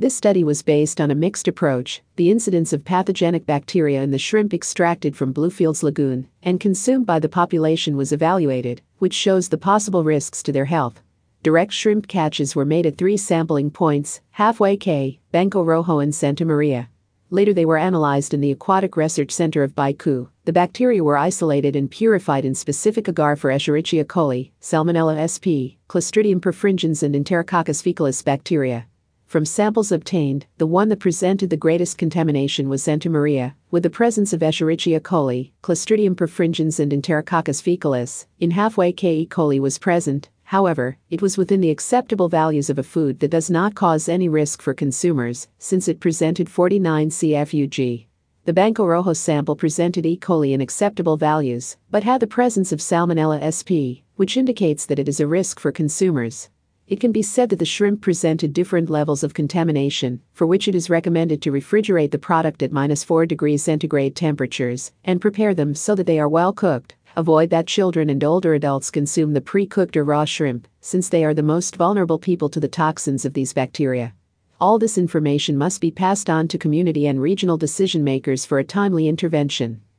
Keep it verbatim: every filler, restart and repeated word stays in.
This study was based on a mixed approach, the incidence of pathogenic bacteria in the shrimp extracted from Bluefields Lagoon and consumed by the population was evaluated, which shows the possible risks to their health. Direct shrimp catches were made at three sampling points, Halfway Cay, Banco Rojo and Santa Maria. Later they were analyzed in the Aquatic Research Center of Baiku. The bacteria were isolated and purified in specific agar for Escherichia coli, Salmonella sp, Clostridium perfringens and Enterococcus faecalis bacteria. From samples obtained, the one that presented the greatest contamination was Santa Maria, with the presence of Escherichia coli, Clostridium perfringens and Enterococcus faecalis. In Halfway Cay, E. coli was present. However, it was within the acceptable values of a food that does not cause any risk for consumers, since it presented forty-nine C F U G. The Banco Rojo sample presented E. coli in acceptable values, but had the presence of Salmonella sp, which indicates that it is a risk for consumers. It can be said that the shrimp presented different levels of contamination, for which it is recommended to refrigerate the product at minus four degrees centigrade temperatures and prepare them so that they are well cooked. Avoid that children and older adults consume the pre-cooked or raw shrimp, since they are the most vulnerable people to the toxins of these bacteria. All this information must be passed on to community and regional decision makers for a timely intervention.